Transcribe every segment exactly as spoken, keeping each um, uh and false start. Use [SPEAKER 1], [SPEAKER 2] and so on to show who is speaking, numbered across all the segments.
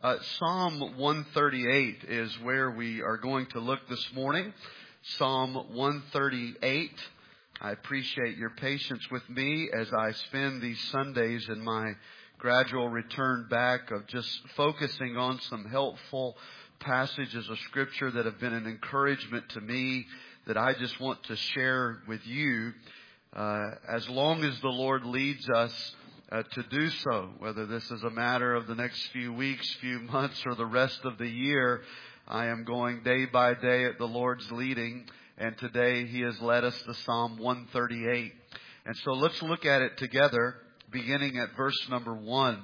[SPEAKER 1] Uh, Psalm one thirty-eight is where we are going to look this morning. Psalm one thirty-eight. I appreciate your patience with me as I spend these Sundays in my gradual return back of just focusing on some helpful passages of Scripture that have been an encouragement to me that I just want to share with you uh, as long as the Lord leads us Uh, to do so, whether this is a matter of the next few weeks, few months, or the rest of the year. I am going day by day at the Lord's leading, and today He has led us to Psalm one thirty-eight. And so let's look at it together, beginning at verse number one.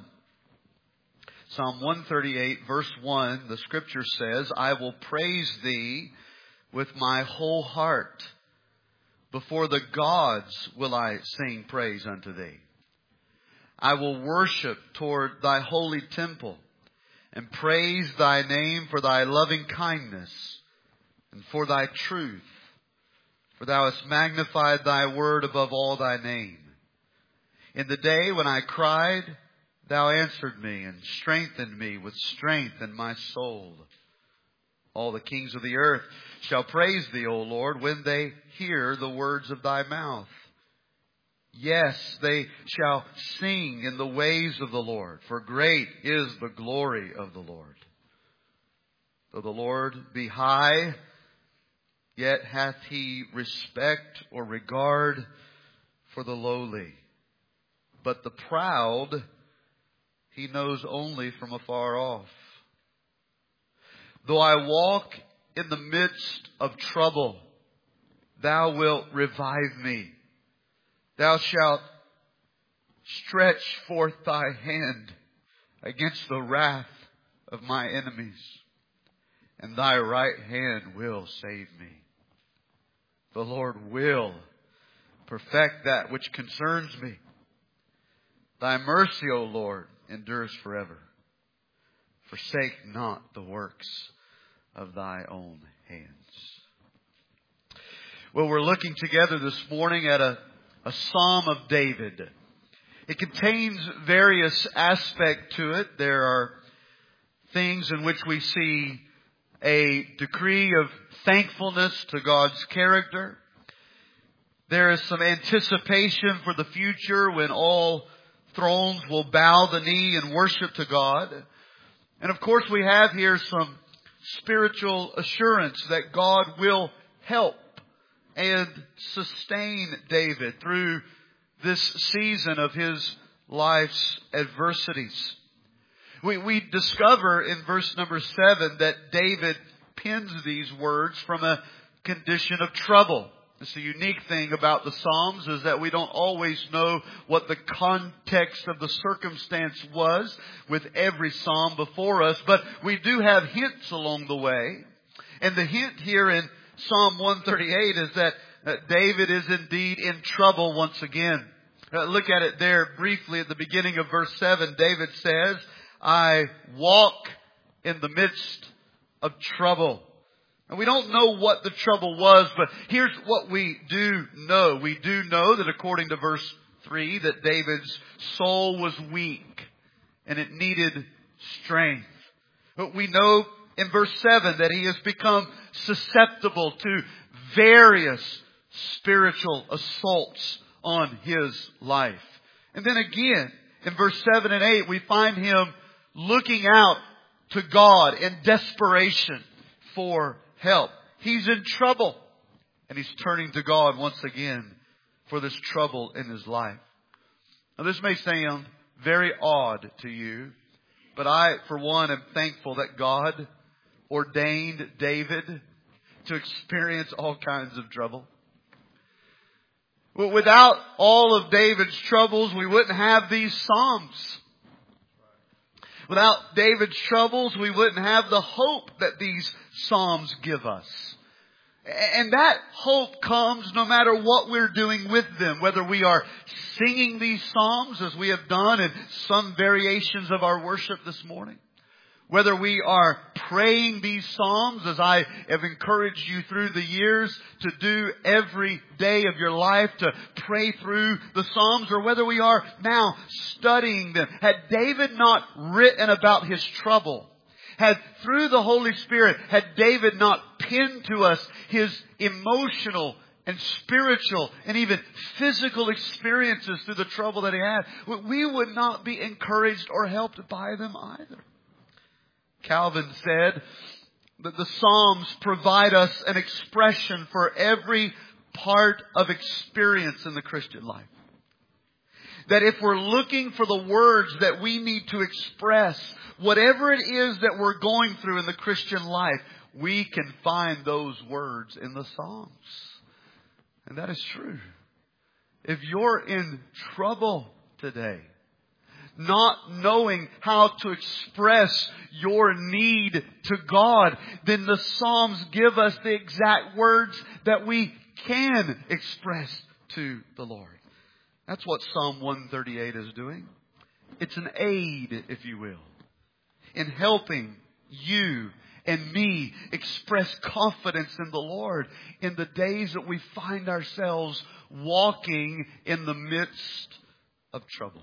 [SPEAKER 1] Psalm one thirty-eight, verse one, the Scripture says, "I will praise Thee with my whole heart. Before the gods will I sing praise unto Thee. I will worship toward Thy holy temple and praise Thy name for Thy loving kindness and for Thy truth. For Thou hast magnified Thy word above all Thy name. In the day when I cried, Thou answered me and strengthened me with strength in my soul. All the kings of the earth shall praise Thee, O Lord, when they hear the words of Thy mouth. Yes, they shall sing in the ways of the Lord, for great is the glory of the Lord. Though the Lord be high, yet hath He respect or regard for the lowly. But the proud He knows only from afar off. Though I walk in the midst of trouble, Thou wilt revive me. Thou shalt stretch forth Thy hand against the wrath of my enemies, and Thy right hand will save me. The Lord will perfect that which concerns me. Thy mercy, O Lord, endures forever. Forsake not the works of Thy own hands." Well, we're looking together this morning at a A Psalm of David. It contains various aspects to it. There are things in which we see a degree of thankfulness to God's character. There is some anticipation for the future when all thrones will bow the knee and worship to God. And of course we have here some spiritual assurance that God will help and sustain David through this season of his life's adversities. We, we discover in verse number seven that David pens these words from a condition of trouble. It's the unique thing about the Psalms is that we don't always know what the context of the circumstance was with every Psalm before us, but we do have hints along the way. And the hint here in Psalm one thirty-eight is that uh, David is indeed in trouble once again. Uh, look at it there briefly at the beginning of verse seven. David says, "I walk in the midst of trouble." And we don't know what the trouble was, but here's what we do know. We do know that according to verse three, that David's soul was weak and it needed strength. But we know in verse seven that he has become susceptible to various spiritual assaults on his life. And then again, in verse seven and eight, we find him looking out to God in desperation for help. He's in trouble, and he's turning to God once again for this trouble in his life. Now, this may sound very odd to you, but I, for one, am thankful that God ordained David to experience all kinds of trouble. Without all of David's troubles, we wouldn't have these Psalms. Without David's troubles, we wouldn't have the hope that these Psalms give us. And that hope comes no matter what we're doing with them, whether we are singing these Psalms as we have done in some variations of our worship this morning, Whether we are praying these Psalms, as I have encouraged you through the years to do every day of your life, to pray through the Psalms, or whether we are now studying them. Had David not written about his trouble, had through the Holy Spirit, had David not penned to us his emotional and spiritual and even physical experiences through the trouble that he had, we would not be encouraged or helped by them either. Calvin said that the Psalms provide us an expression for every part of experience in the Christian life. That if we're looking for the words that we need to express whatever it is that we're going through in the Christian life, we can find those words in the Psalms. And that is true. If you're in trouble today, not knowing how to express your need to God, then the Psalms give us the exact words that we can express to the Lord. That's what Psalm one thirty-eight is doing. It's an aid, if you will, in helping you and me express confidence in the Lord in the days that we find ourselves walking in the midst of trouble.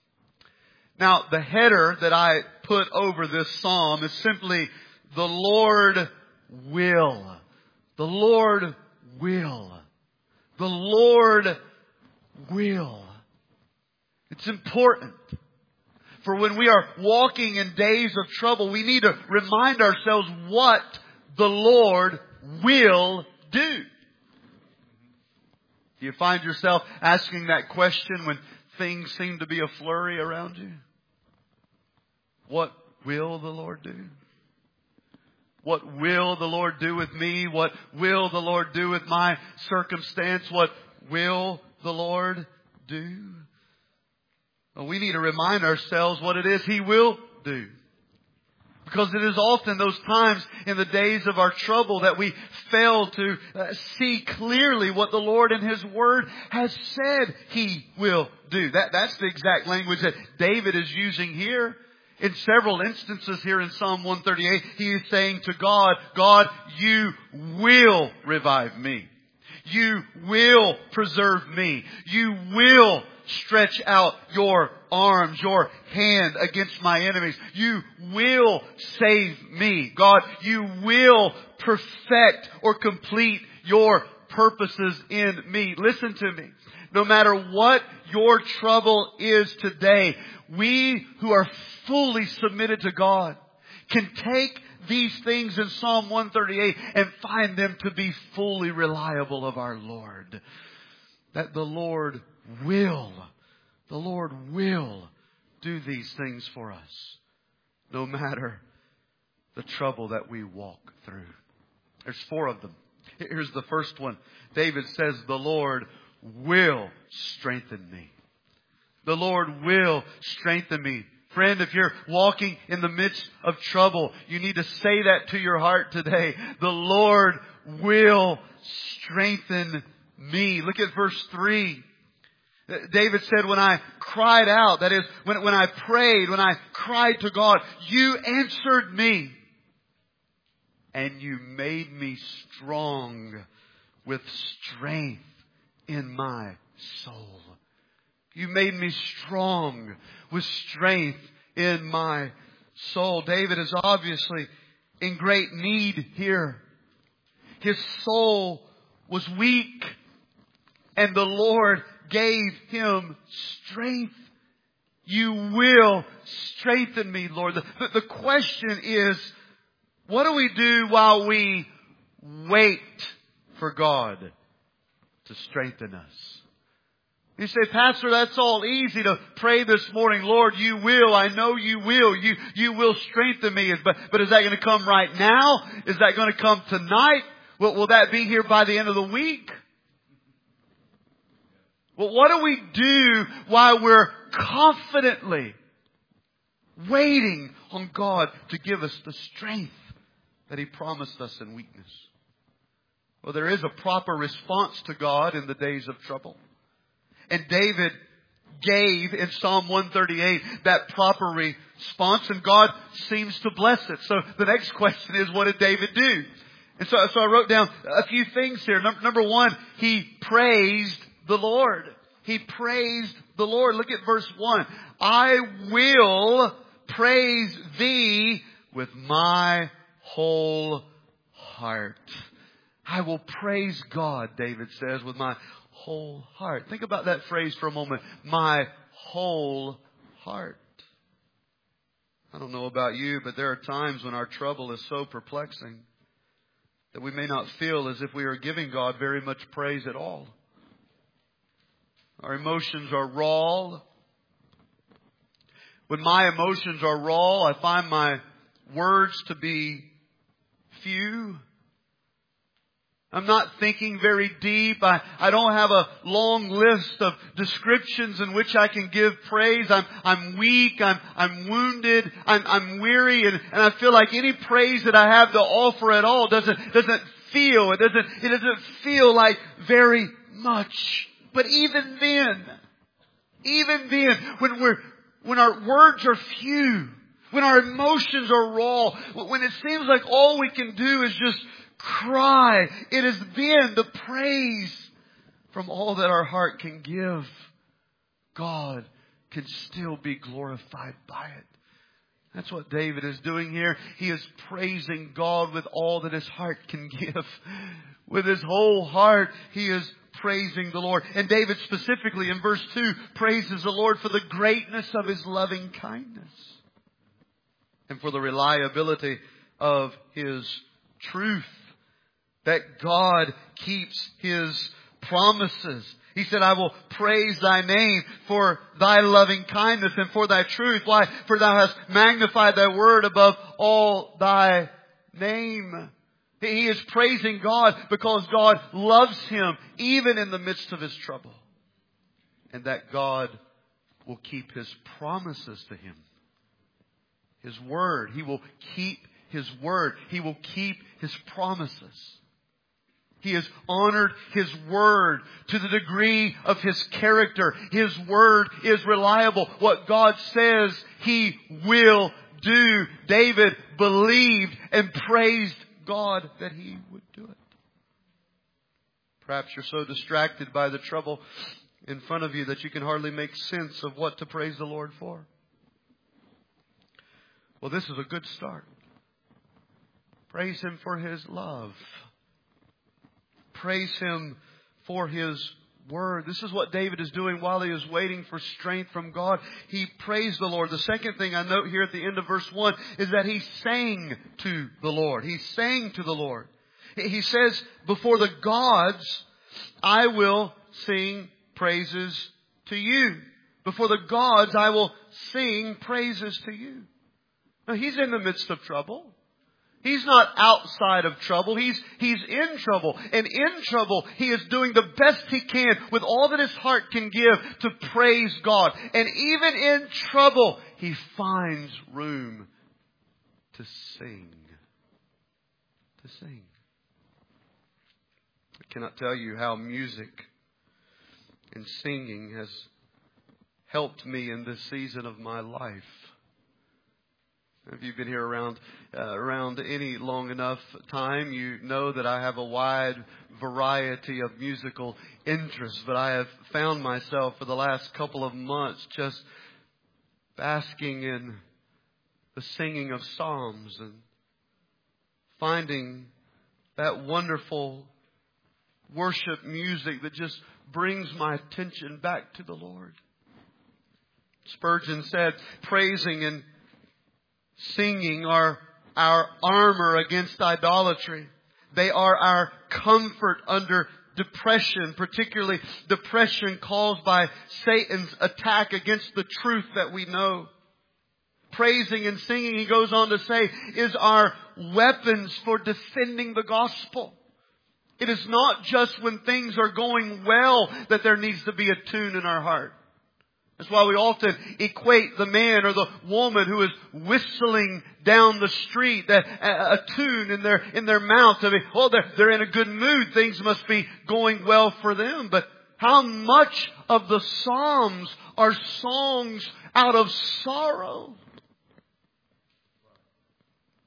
[SPEAKER 1] Now, the header that I put over this psalm is simply, the Lord will. The Lord will. The Lord will. It's important. For when we are walking in days of trouble, we need to remind ourselves what the Lord will do. Do you find yourself asking that question when things seem to be a flurry around you? What will the Lord do? What will the Lord do with me? What will the Lord do with my circumstance? What will the Lord do? Well, we need to remind ourselves what it is He will do. Because it is often those times in the days of our trouble that we fail to uh, see clearly what the Lord in His Word has said He will do. That, that's the exact language that David is using here. In several instances here in Psalm one thirty-eight, he is saying to God, God, you will revive me. You will preserve me. You will stretch out your arms, your hand against my enemies. You will save me. God, you will perfect or complete your purposes in me. Listen to me. No matter what your trouble is today, we who are fully submitted to God can take these things in Psalm one thirty-eight and find them to be fully reliable of our Lord. That the Lord will, the Lord will do these things for us, no matter the trouble that we walk through. There's four of them. Here's the first one. David says, the Lord will strengthen me. The Lord will strengthen me. Friend, if you're walking in the midst of trouble, you need to say that to your heart today. The Lord will strengthen me. Look at verse three. David said, when I cried out, that is, when, when I prayed, when I cried to God, you answered me. And you made me strong with strength in my soul. You made me strong with strength in my soul. David is obviously in great need here. His soul was weak, and the Lord gave him strength. You will strengthen me, Lord. The, the, the question is, what do we do while we wait for God to strengthen us? You say, Pastor, that's all easy to pray this morning. Lord, you will. I know you will. You, you will strengthen me. But, but is that going to come right now? Is that going to come tonight? Will, will that be here by the end of the week? Well, what do we do while we're confidently waiting on God to give us the strength that He promised us in weakness? Well, there is a proper response to God in the days of trouble. And David gave in Psalm one thirty-eight that proper re- response, and God seems to bless it. So the next question is, what did David do? And so, so I wrote down a few things here. Number, number one, he praised the Lord. He praised the Lord. Look at verse one. I will praise thee with my whole heart. I will praise God, David says, with my whole heart. Think about that phrase for a moment. My whole heart. I don't know about you, but there are times when our trouble is so perplexing that we may not feel as if we are giving God very much praise at all. Our emotions are raw. When my emotions are raw, I find my words to be few. I'm not thinking very deep. I, I don't have a long list of descriptions in which I can give praise. I'm, I'm weak. I'm, I'm wounded. I'm, I'm weary. And, and I feel like any praise that I have to offer at all doesn't, doesn't feel, it doesn't, it doesn't feel like very much. But even then, even then, when we're, when our words are few, when our emotions are raw, when it seems like all we can do is just cry, it is then the praise from all that our heart can give, God can still be glorified by it. That's what David is doing here. He is praising God with all that his heart can give. With his whole heart, he is praising the Lord. And David specifically in verse two praises the Lord for the greatness of his loving kindness and for the reliability of his truth. That God keeps his promises. He said, I will praise thy name for thy loving kindness and for thy truth. Why? For thou hast magnified thy word above all thy name. He is praising God because God loves him even in the midst of his trouble. And that God will keep his promises to him. His word. He will keep his word. He will keep his promises. He has honored his word to the degree of his character. His word is reliable. What God says he will do. David believed and praised God that he would do it. Perhaps you're so distracted by the trouble in front of you that you can hardly make sense of what to praise the Lord for. Well, this is a good start. Praise him for his love. Praise him for his word. This is what David is doing while he is waiting for strength from God. He praised the Lord. The second thing I note here at the end of verse one is that he sang to the Lord. He sang to the Lord. He says, before the gods, I will sing praises to you. Before the gods, I will sing praises to you. Now, he's in the midst of trouble. He's not outside of trouble. He's, he's in trouble. And in trouble, he is doing the best he can with all that his heart can give to praise God. And even in trouble, he finds room to sing. To sing. I cannot tell you how music and singing has helped me in this season of my life. If you've been here around uh, around any long enough time, you know that I have a wide variety of musical interests. But I have found myself for the last couple of months just basking in the singing of psalms and finding that wonderful worship music that just brings my attention back to the Lord. Spurgeon said, praising and singing are our armor against idolatry. They are our comfort under depression, particularly depression caused by Satan's attack against the truth that we know. Praising and singing, he goes on to say, is our weapons for defending the gospel. It is not just when things are going well that there needs to be a tune in our heart. That's why we often equate the man or the woman who is whistling down the street, a, a, a tune in their in their mouth. I mean, oh, they're, they're in a good mood. Things must be going well for them. But how much of the Psalms are songs out of sorrow?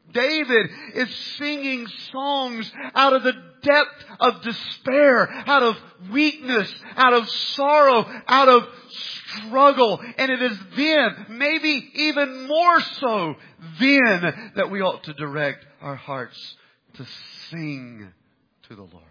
[SPEAKER 1] David is singing songs out of the depth of despair, out of weakness, out of sorrow, out of struggle. And it is then, maybe even more so then, that we ought to direct our hearts to sing to the Lord.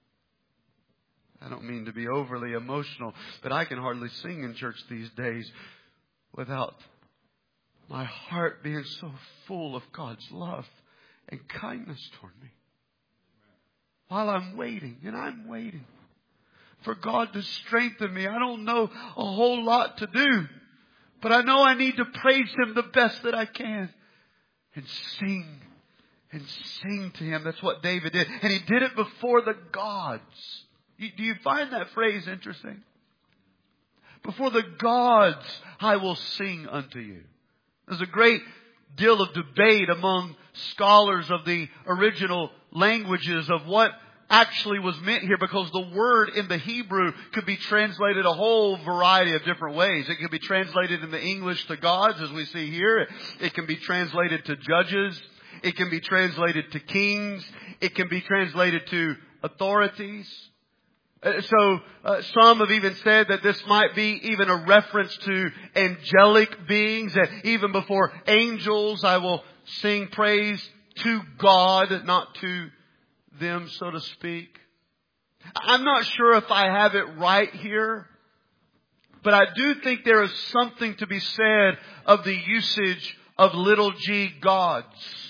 [SPEAKER 1] I don't mean to be overly emotional, but I can hardly sing in church these days without my heart being so full of God's love and kindness toward me. While I'm waiting, and I'm waiting for God to strengthen me. I don't know a whole lot to do, but I know I need to praise Him the best that I can and sing and sing to Him. That's what David did. And he did it before the gods. Do you find that phrase interesting? Before the gods, I will sing unto you. There's a great deal of debate among scholars of the original languages of what actually was meant here, because the word in the Hebrew could be translated a whole variety of different ways. It could be translated in the English to gods, as we see here. It can be translated to judges. It can be translated to kings. It can be translated to authorities. So uh, some have even said that this might be even a reference to angelic beings, that even before angels I will sing praise to God, not to them, so to speak. I'm not sure if I have it right here, but I do think there is something to be said of the usage of little g gods.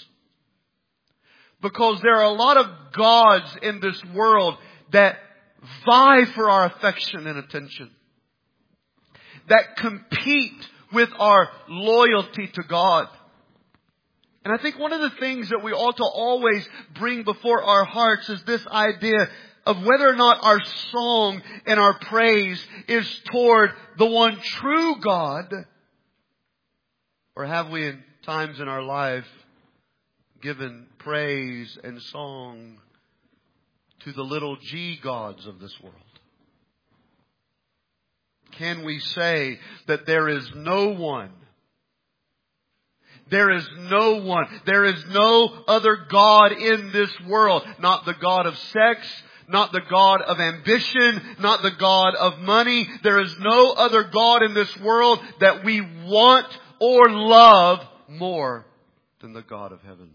[SPEAKER 1] Because there are a lot of gods in this world that vie for our affection and attention, that compete with our loyalty to God. And I think one of the things that we ought to always bring before our hearts is this idea of whether or not our song and our praise is toward the one true God, or have we in times in our life given praise and song to the little g gods of this world? Can we say that there is no one, there is no one, there is no other God in this world, not the God of sex, not the God of ambition, not the God of money. There is no other God in this world that we want or love more than the God of heaven.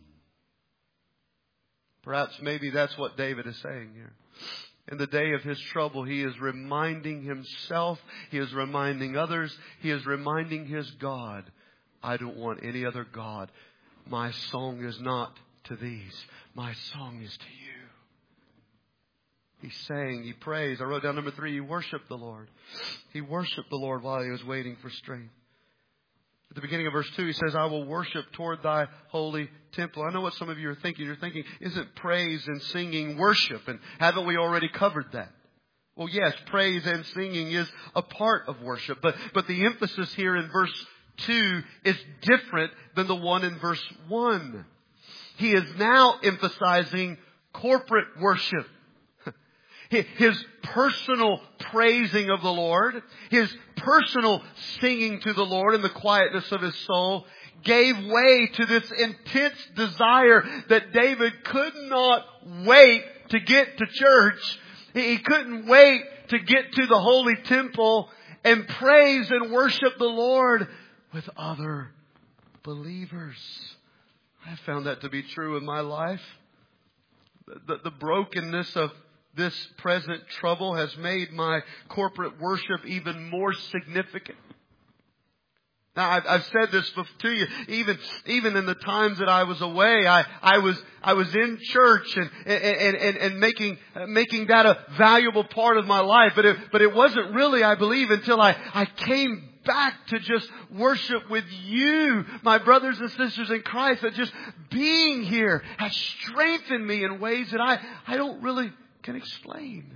[SPEAKER 1] Perhaps maybe that's what David is saying here. In the day of his trouble, he is reminding himself, he is reminding others, he is reminding his God, I don't want any other God. My song is not to these. My song is to you. He sang, he praised. I wrote down number three, he worshiped the Lord. He worshiped the Lord while he was waiting for strength. At the beginning of verse two, he says, I will worship toward thy holy temple. I know what some of you are thinking. You're thinking, isn't praise and singing worship? And haven't we already covered that? Well, yes, praise and singing is a part of worship. But, but the emphasis here in verse two is different than the one in verse one. He is now emphasizing corporate worship. His personal praising of the Lord, His personal singing to the Lord in the quietness of his soul gave way to this intense desire that David could not wait to get to church. He couldn't wait to get to the holy temple and praise and worship the Lord with other believers. I found that to be true in my life. The, the brokenness of this present trouble has made my corporate worship even more significant. Now, I've, I've said this to you, even, even in the times that I was away, I, I was, I was in church and, and, and, and making, making that a valuable part of my life. But it, but it wasn't really, I believe, until I, I came back to just worship with you, my brothers and sisters in Christ, that just being here has strengthened me in ways that I, I don't really can explain.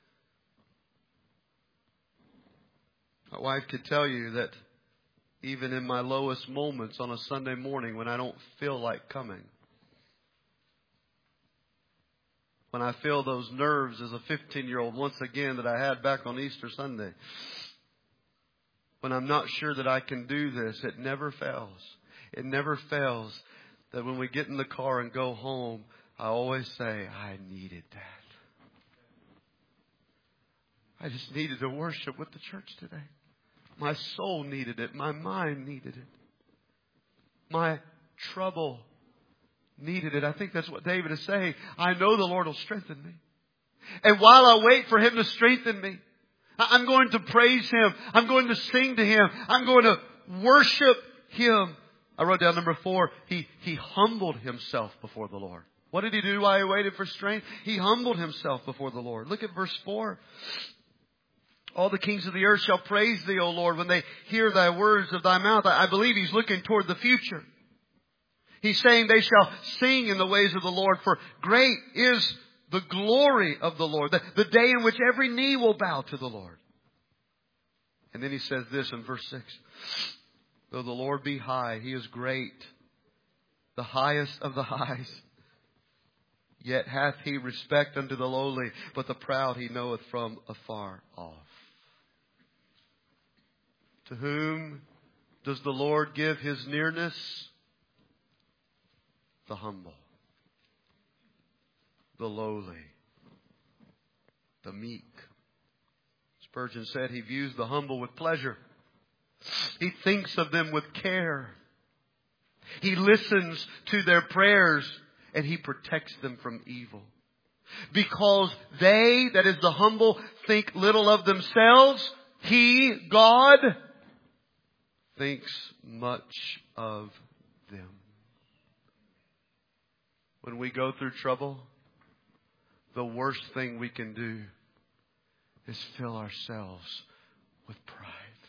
[SPEAKER 1] My wife could tell you that even in my lowest moments on a Sunday morning when I don't feel like coming, when I feel those nerves as a fifteen-year-old once again that I had back on Easter Sunday, when I'm not sure that I can do this, it never fails. It never fails that when we get in the car and go home, I always say, I needed that. I just needed to worship with the church today. My soul needed it. My mind needed it. My trouble needed it. I think that's what David is saying. I know the Lord will strengthen me. And while I wait for Him to strengthen me, I'm going to praise Him. I'm going to sing to Him. I'm going to worship Him. I wrote down number four. He, he humbled Himself before the Lord. What did He do while He waited for strength? He humbled Himself before the Lord. Look at verse four. All the kings of the earth shall praise Thee, O Lord, when they hear Thy words of Thy mouth. I believe He's looking toward the future. He's saying they shall sing in the ways of the Lord, for great is the glory of the Lord, the, the day in which every knee will bow to the Lord. And then He says this in verse six. Though the Lord be high, He is great, the highest of the highs. Yet hath He respect unto the lowly, but the proud He knoweth from afar off. To whom does the Lord give His nearness? The humble, the lowly, the meek. Spurgeon said He views the humble with pleasure. He thinks of them with care. He listens to their prayers and He protects them from evil. Because they, that is the humble, think little of themselves, He, God, thinks much of them. When we go through trouble, the worst thing we can do is fill ourselves with pride.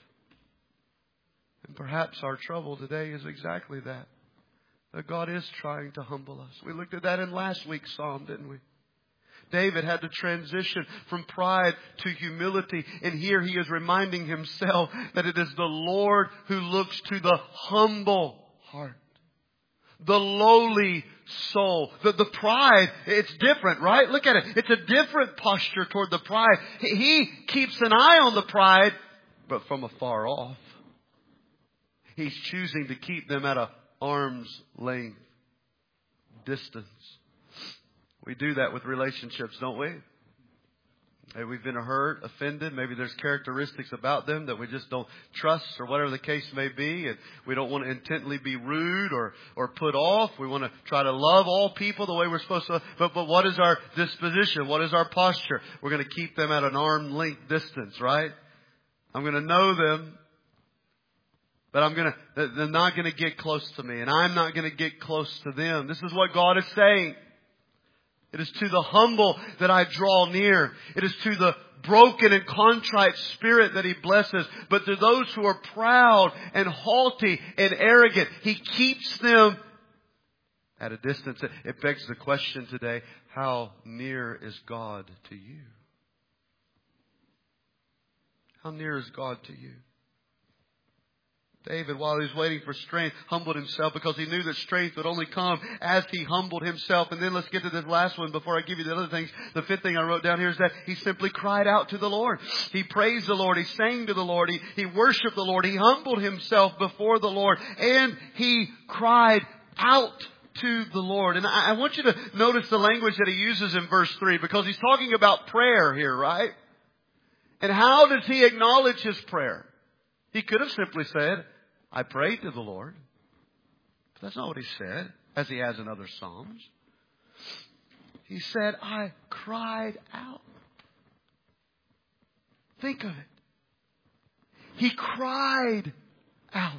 [SPEAKER 1] And perhaps our trouble today is exactly that. That God is trying to humble us. We looked at that in last week's psalm, didn't we? David had to transition from pride to humility. And here he is reminding himself that it is the Lord who looks to the humble heart. The lowly soul. The, the pride, it's different, right? Look at it. It's a different posture toward the pride. He, he keeps an eye on the pride, but from afar off. He's choosing to keep them at an arm's length distance. We do that with relationships, don't we? Maybe we've been hurt, offended. Maybe there's characteristics about them that we just don't trust or whatever the case may be. And we don't want to intently be rude or, or put off. We want to try to love all people the way we're supposed to. But, but what is our disposition? What is our posture? We're going to keep them at an arm's length distance, right? I'm going to know them. But I'm going to, they're not going to get close to me. And I'm not going to get close to them. This is what God is saying. It is to the humble that I draw near. It is to the broken and contrite spirit that He blesses. But to those who are proud and haughty and arrogant, He keeps them at a distance. It begs the question today, how near is God to you? How near is God to you? David, while he was waiting for strength, humbled himself because he knew that strength would only come as he humbled himself. And then let's get to this last one before I give you the other things. The fifth thing I wrote down here is that he simply cried out to the Lord. He praised the Lord. He sang to the Lord. He, he worshiped the Lord. He humbled himself before the Lord. And he cried out to the Lord. And I, I want you to notice the language that he uses in verse three, because he's talking about prayer here, right? And how does he acknowledge his prayer? He could have simply said, I prayed to the Lord. But that's not what he said, as he has in other Psalms. He said, I cried out. Think of it. He cried out.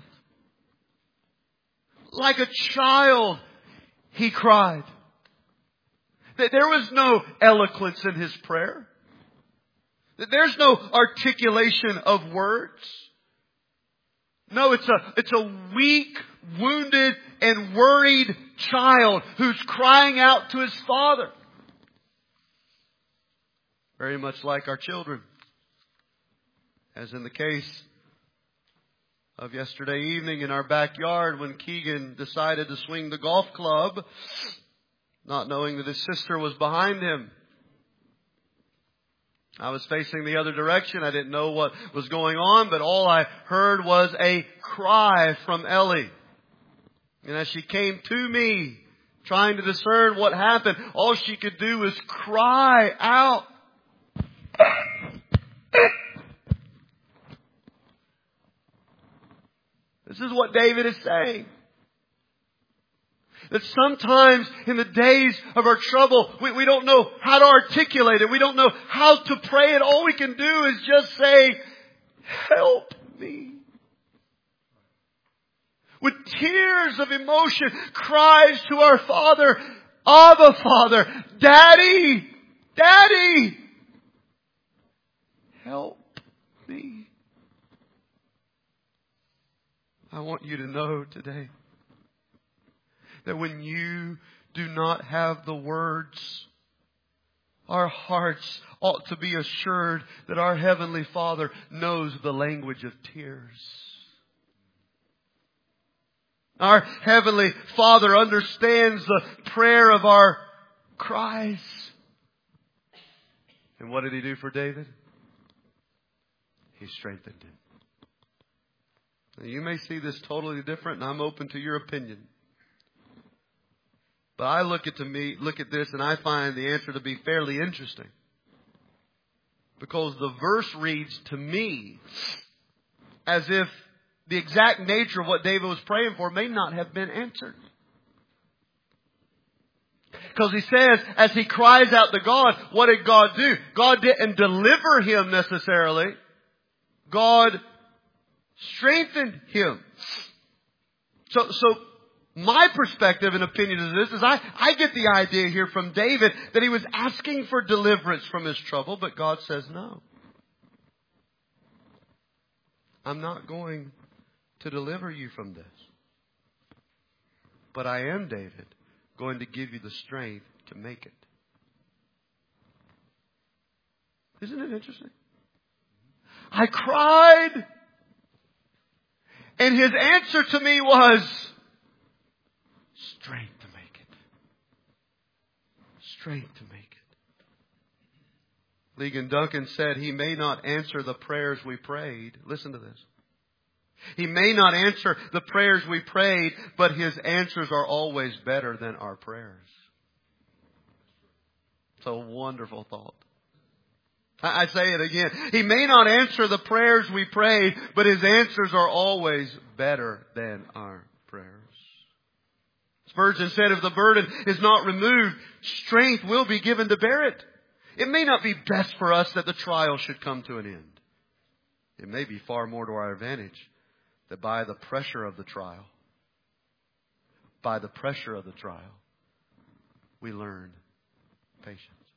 [SPEAKER 1] Like a child, he cried. There was no eloquence in his prayer. There's no articulation of words. No, it's a, it's a weak, wounded, and worried child who's crying out to his father. Very much like our children. As in the case of yesterday evening in our backyard when Keegan decided to swing the golf club, not knowing that his sister was behind him. I was facing the other direction. I didn't know what was going on, but all I heard was a cry from Ellie. And as she came to me, trying to discern what happened, all she could do was cry out. This is what David is saying. That sometimes in the days of our trouble, we, we don't know how to articulate it. We don't know how to pray it. All we can do is just say, help me. With tears of emotion, cries to our Father, Abba Father, Daddy, Daddy, help me. I want you to know today that when you do not have the words, our hearts ought to be assured that our Heavenly Father knows the language of tears. Our Heavenly Father understands the prayer of our cries. And what did He do for David? He strengthened him. Now, you may see this totally different, and I'm open to your opinion. But I look at to me, look at this, and I find the answer to be fairly interesting. Because the verse reads to me as if the exact nature of what David was praying for may not have been answered. Because he says, as he cries out to God, what did God do? God didn't deliver him necessarily. God strengthened him. So, so my perspective and opinion of this is I, I get the idea here from David that he was asking for deliverance from his trouble, but God says no. I'm not going to deliver you from this. But I am, David, going to give you the strength to make it. Isn't it interesting? I cried, and his answer to me was strength to make it. Strength to make it. Ligon Duncan said he may not answer the prayers we prayed. Listen to this. He may not answer the prayers we prayed, but His answers are always better than our prayers. It's a wonderful thought. I say it again. He may not answer the prayers we prayed, but His answers are always better than our prayers. Spurgeon said, if the burden is not removed, strength will be given to bear it. It may not be best for us that the trial should come to an end. It may be far more to our advantage that by the pressure of the trial, by the pressure of the trial, we learn patience.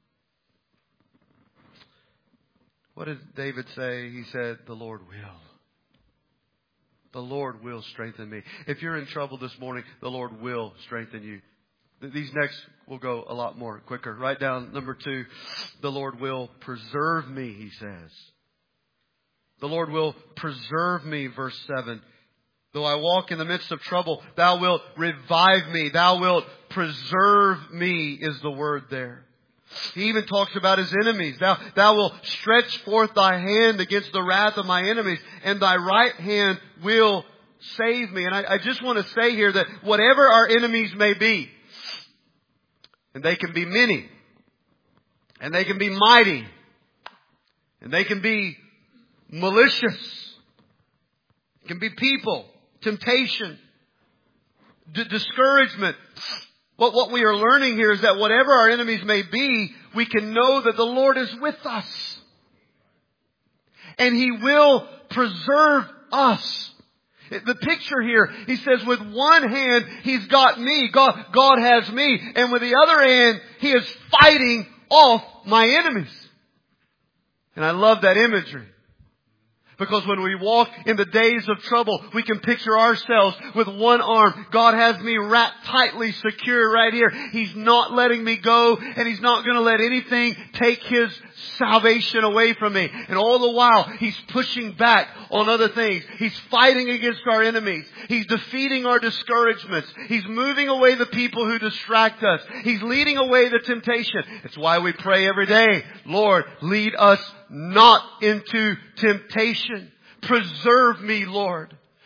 [SPEAKER 1] What did David say? He said, the Lord will. The Lord will strengthen me. If you're in trouble this morning, the Lord will strengthen you. These next will go a lot more quicker. Write down number two. The Lord will preserve me, he says. The Lord will preserve me, verse seven. Though I walk in the midst of trouble, Thou wilt revive me. Thou wilt preserve me is the word there. He even talks about His enemies. Thou, thou wilt stretch forth Thy hand against the wrath of my enemies, and Thy right hand will save me. And I, I just want to say here that whatever our enemies may be, and they can be many, and they can be mighty, and they can be malicious, it can be people, temptation, d- discouragement. What, what we are learning here is that whatever our enemies may be, we can know that the Lord is with us. And He will preserve us. The picture here, he says, with one hand, He's got me. God, God has me. And with the other hand, He is fighting off my enemies. And I love that imagery. Because when we walk in the days of trouble, we can picture ourselves with one arm. God has me wrapped tightly secure right here. He's not letting me go, and He's not going to let anything take His salvation away from me. And all the while, He's pushing back on other things. He's fighting against our enemies. He's defeating our discouragements. He's moving away the people who distract us. He's leading away the temptation. It's why we pray every day, Lord, lead us not into temptation. Preserve me, Lord.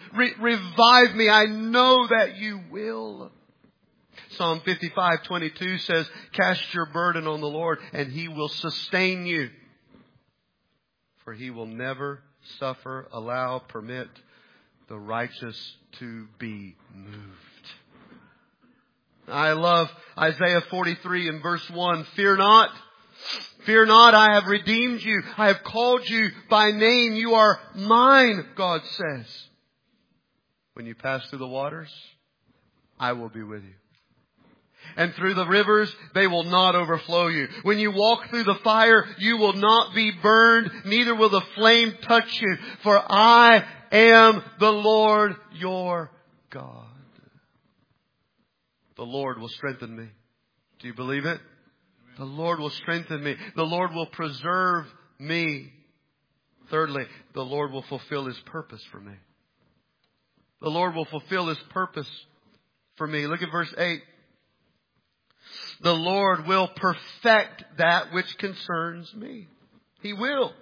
[SPEAKER 1] Re- revive me. I know that you will. Psalm fifty-five twenty-two says, cast your burden on the Lord and He will sustain you. For He will never suffer, allow, permit the righteous to be moved. I love Isaiah forty-three and verse one. Fear not. Fear not, I have redeemed you. I have called you by name. You are mine, God says. When you pass through the waters, I will be with you. And through the rivers, they will not overflow you. When you walk through the fire, you will not be burned, neither will the flame touch you. For I am the Lord your God. The Lord will strengthen me. Do you believe it? The Lord will strengthen me. The Lord will preserve me. Thirdly, the Lord will fulfill His purpose for me. The Lord will fulfill His purpose for me. Look at verse eight. The Lord will perfect that which concerns me. He will.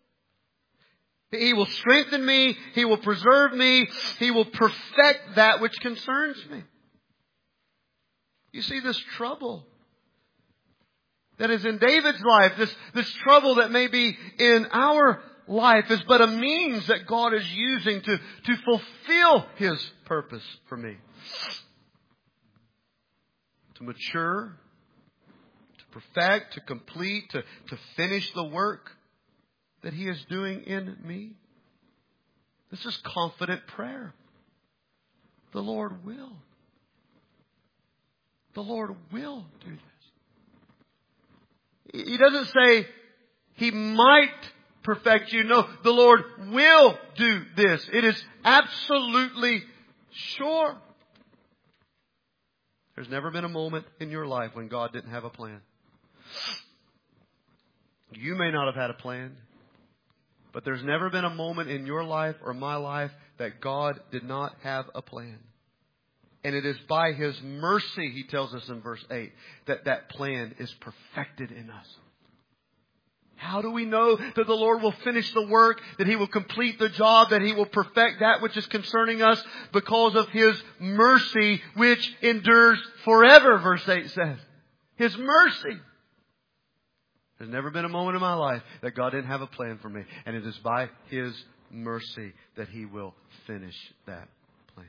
[SPEAKER 1] He will strengthen me. He will preserve me. He will perfect that which concerns me. You see this trouble that is in David's life, this, this trouble that may be in our life is but a means that God is using to, to fulfill His purpose for me. To mature, to perfect, to complete, to, to finish the work that He is doing in me. This is confident prayer. The Lord will. The Lord will do this. He doesn't say He might perfect you. No, the Lord will do this. It is absolutely sure. There's never been a moment in your life when God didn't have a plan. You may not have had a plan, but there's never been a moment in your life or my life that God did not have a plan. And it is by His mercy, He tells us in verse eight, that that plan is perfected in us. How do we know that the Lord will finish the work, that He will complete the job, that He will perfect that which is concerning us? Because of His mercy, which endures forever, verse eight says. His mercy. There's never been a moment in my life that God didn't have a plan for me. And it is by His mercy that He will finish that plan.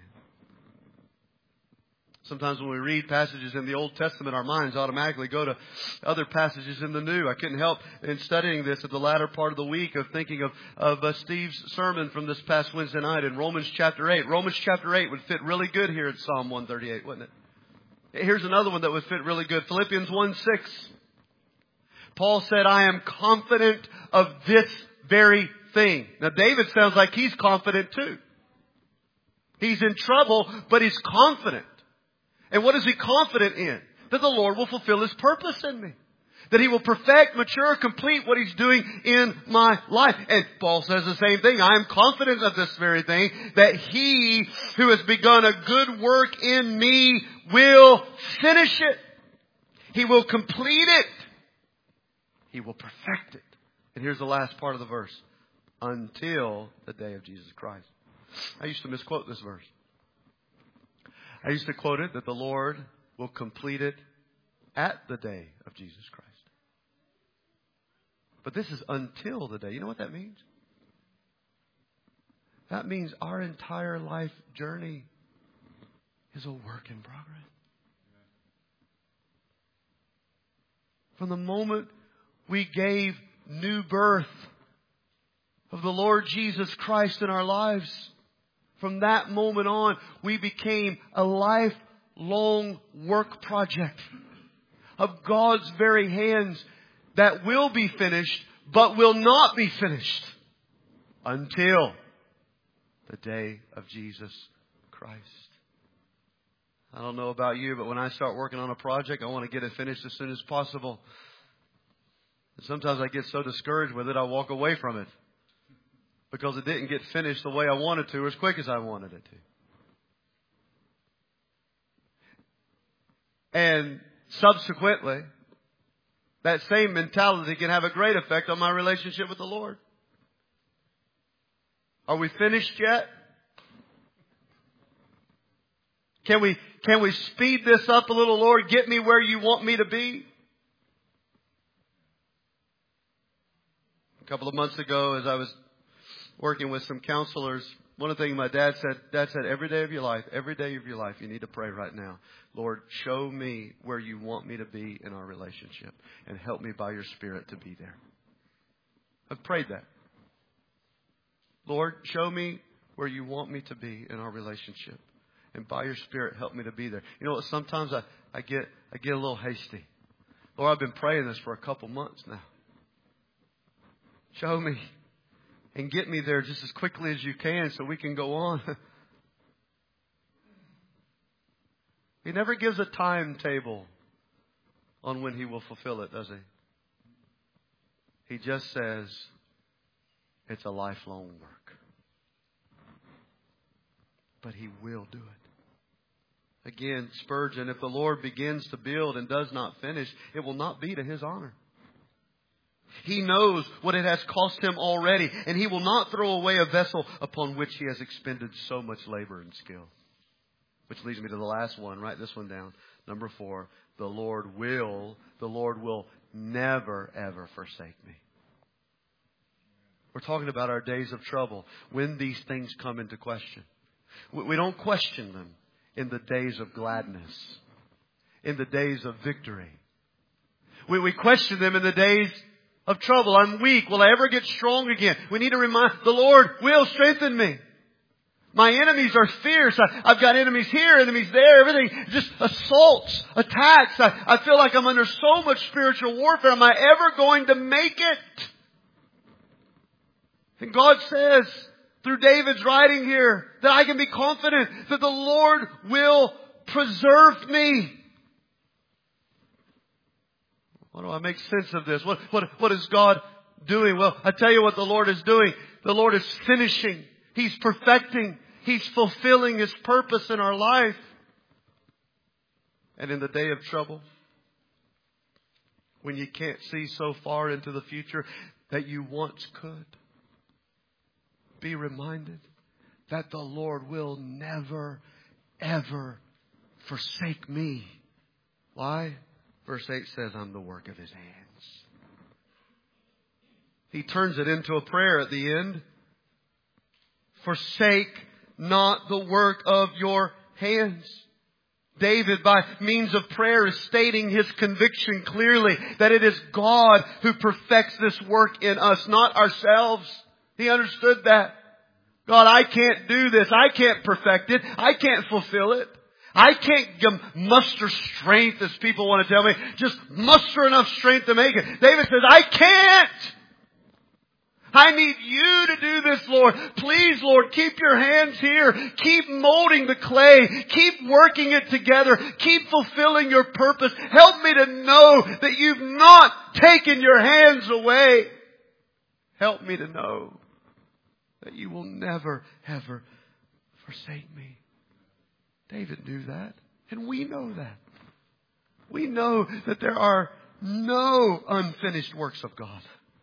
[SPEAKER 1] Sometimes when we read passages in the Old Testament, our minds automatically go to other passages in the New. I couldn't help in studying this at the latter part of the week of thinking of, of uh, Steve's sermon from this past Wednesday night in Romans chapter eight. Romans chapter eight would fit really good here in Psalm one thirty-eight, wouldn't it? Here's another one that would fit really good. Philippians one six. Paul said, I am confident of this very thing. Now David sounds like he's confident too. He's in trouble, but he's confident. And what is he confident in? That the Lord will fulfill His purpose in me. That He will perfect, mature, complete what He's doing in my life. And Paul says the same thing. I am confident of this very thing. That He who has begun a good work in me will finish it. He will complete it. He will perfect it. And here's the last part of the verse. Until the day of Jesus Christ. I used to misquote this verse. I used to quote it that the Lord will complete it at the day of Jesus Christ. But this is until the day. You know what that means? That means our entire life journey is a work in progress. From the moment we gave new birth of the Lord Jesus Christ in our lives, from that moment on, we became a lifelong work project of God's very hands that will be finished, but will not be finished until the day of Jesus Christ. I don't know about you, but when I start working on a project, I want to get it finished as soon as possible. And sometimes I get so discouraged with it, I walk away from it. Because it didn't get finished the way I wanted to or as quick as I wanted it to. And subsequently, that same mentality can have a great effect on my relationship with the Lord. Are we finished yet? Can we, can we speed this up a little, Lord? Get me where you want me to be. A couple of months ago, as I was working with some counselors, one of the things my dad said, Dad said, every day of your life, every day of your life, you need to pray right now. Lord, show me where you want me to be in our relationship and help me by your Spirit to be there. I've prayed that. Lord, show me where you want me to be in our relationship. And by your Spirit, help me to be there. You know what? Sometimes I, I get I get a little hasty. Lord, I've been praying this for a couple months now. Show me and get me there just as quickly as you can so we can go on. He never gives a timetable on when He will fulfill it, does He? He just says it's a lifelong work. But He will do it. Again, Spurgeon, if the Lord begins to build and does not finish, it will not be to His honor. He knows what it has cost Him already, and He will not throw away a vessel upon which He has expended so much labor and skill. Which leads me to the last one. Write this one down. Number four. The Lord will, the Lord will never, ever forsake me. We're talking about our days of trouble, when these things come into question. We don't question them in the days of gladness, in the days of victory. We, we question them in the days of trouble. I'm weak. Will I ever get strong again? We need to remind, the Lord will strengthen me. My enemies are fierce. I, I've got enemies here, enemies there, everything. Just assaults, attacks. I, I feel like I'm under so much spiritual warfare. Am I ever going to make it? And God says, through David's writing here, that I can be confident that the Lord will preserve me. How do I make sense of this? What, what, what is God doing? Well, I tell you what the Lord is doing. The Lord is finishing. He's perfecting. He's fulfilling His purpose in our life. And in the day of trouble, when you can't see so far into the future that you once could, be reminded that the Lord will never, ever forsake me. Why? Verse eight says, I'm the work of His hands. He turns it into a prayer at the end. Forsake not the work of your hands. David, by means of prayer, is stating his conviction clearly that it is God who perfects this work in us, not ourselves. He understood that. God, I can't do this. I can't perfect it. I can't fulfill it. I can't muster strength, as people want to tell me. Just muster enough strength to make it. David says, I can't. I need you to do this, Lord. Please, Lord, keep your hands here. Keep molding the clay. Keep working it together. Keep fulfilling your purpose. Help me to know that you've not taken your hands away. Help me to know that you will never, ever forsake me. David knew that. And we know that. We know that there are no unfinished works of God.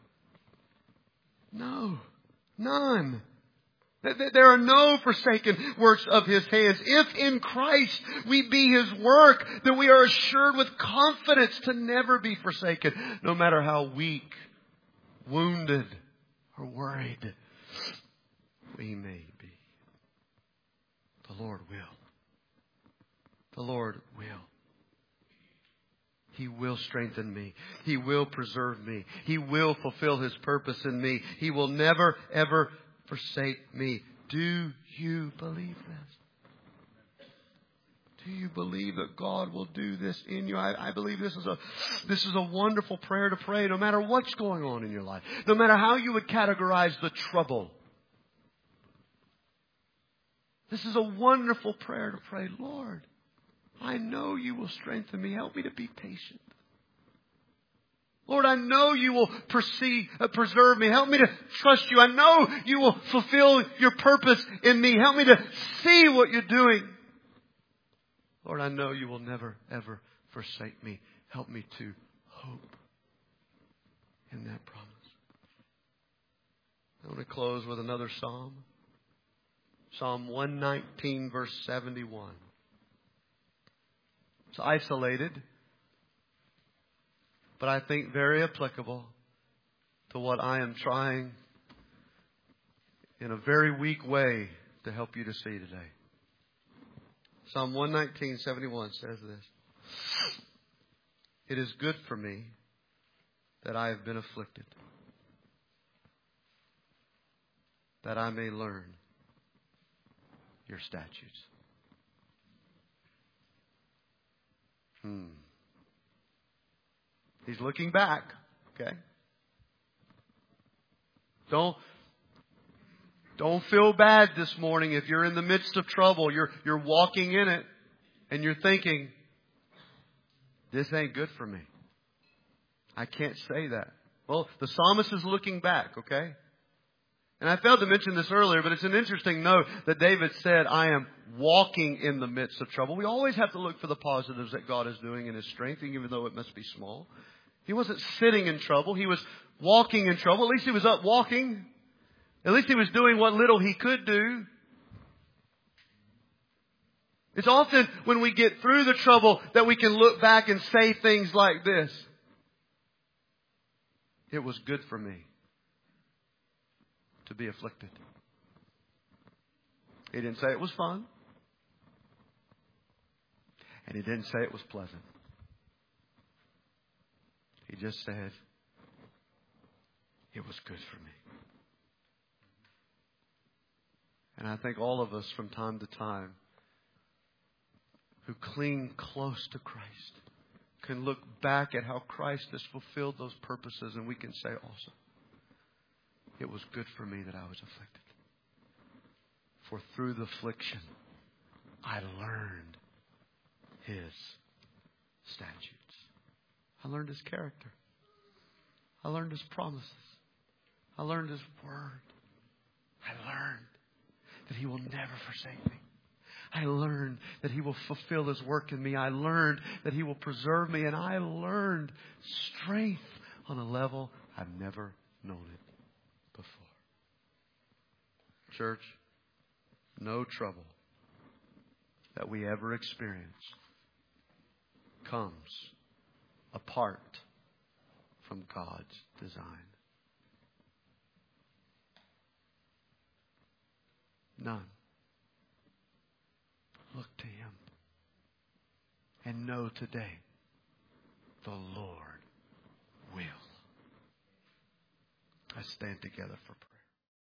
[SPEAKER 1] No. None. There are no forsaken works of His hands. If in Christ we be His work, then we are assured with confidence to never be forsaken, no matter how weak, wounded, or worried we may be. The Lord will. The Lord will. He will strengthen me. He will preserve me. He will fulfill His purpose in me. He will never, ever forsake me. Do you believe this? Do you believe that God will do this in you? I, I believe this is a this is a wonderful prayer to pray, no matter what's going on in your life, no matter how you would categorize the trouble. This is a wonderful prayer to pray. Lord, I know you will strengthen me. Help me to be patient. Lord, I know you will perceive, uh, preserve me. Help me to trust you. I know you will fulfill your purpose in me. Help me to see what you're doing. Lord, I know you will never, ever forsake me. Help me to hope in that promise. I want to close with another psalm. Psalm one nineteen, verse seventy-one. It's isolated, but I think very applicable to what I am trying in a very weak way to help you to see today. Psalm one nineteen, seventy-one says this. It is good for me that I have been afflicted, that I may learn your statutes. Hmm. He's looking back. Okay. Don't, don't feel bad this morning if you're in the midst of trouble. You're, you're walking in it and you're thinking, this ain't good for me. I can't say that. Well, the psalmist is looking back, okay? And I failed to mention this earlier, but it's an interesting note that David said, I am walking in the midst of trouble. We always have to look for the positives that God is doing in His strength, even though it must be small. He wasn't sitting in trouble. He was walking in trouble. At least he was up walking. At least he was doing what little he could do. It's often when we get through the trouble that we can look back and say things like this. It was good for me to be afflicted. He didn't say it was fun. And he didn't say it was pleasant. He just said, it was good for me. And I think all of us from time to time who cling close to Christ can look back at how Christ has fulfilled those purposes, and we can say also, it was good for me that I was afflicted. For through the affliction, I learned His statutes. I learned His character. I learned His promises. I learned His word. I learned that He will never forsake me. I learned that He will fulfill His work in me. I learned that He will preserve me. And I learned strength on a level I've never known it before. Church, no trouble that we ever experience comes apart from God's design. None. Look to Him and know today the Lord will. Let's stand together for prayer.